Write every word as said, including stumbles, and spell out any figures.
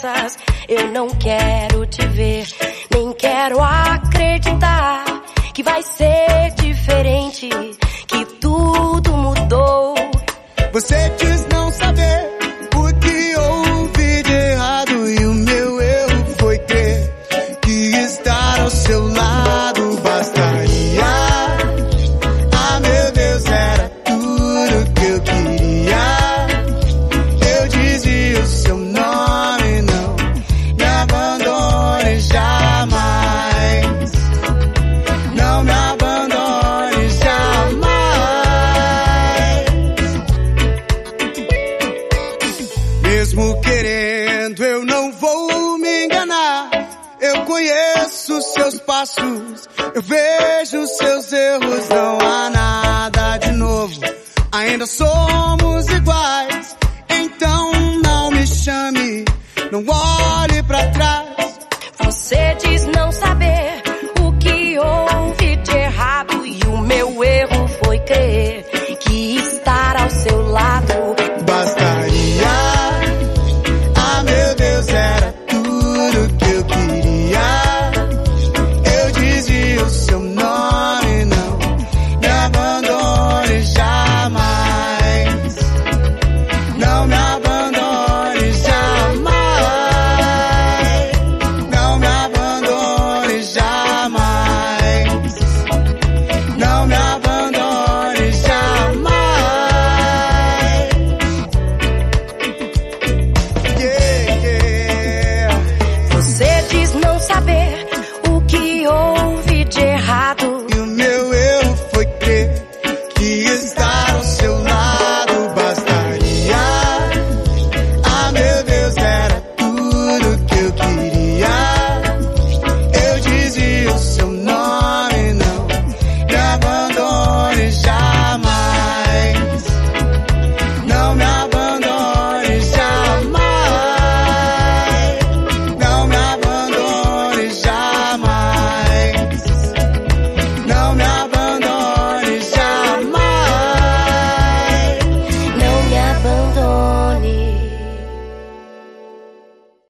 promessas. Eu não quero te ver, nem quero acreditar que vai ser diferente, que tudo mudou. Você diz não saber o que houve de errado, e o meu erro foi crer que estar ao seu lado bastaria. Ah, meu Deus, era tudo que eu queria. Eu dizia o seu nome, não me abandone jamais. Não me abandone jamais. Mesmo querendo, eu não vou me enganar. Eu conheço seus passos, eu vejo seus erros. Não há nada de novo, ainda somos iguais. Então não me chame, não olhe pra trás. Você diz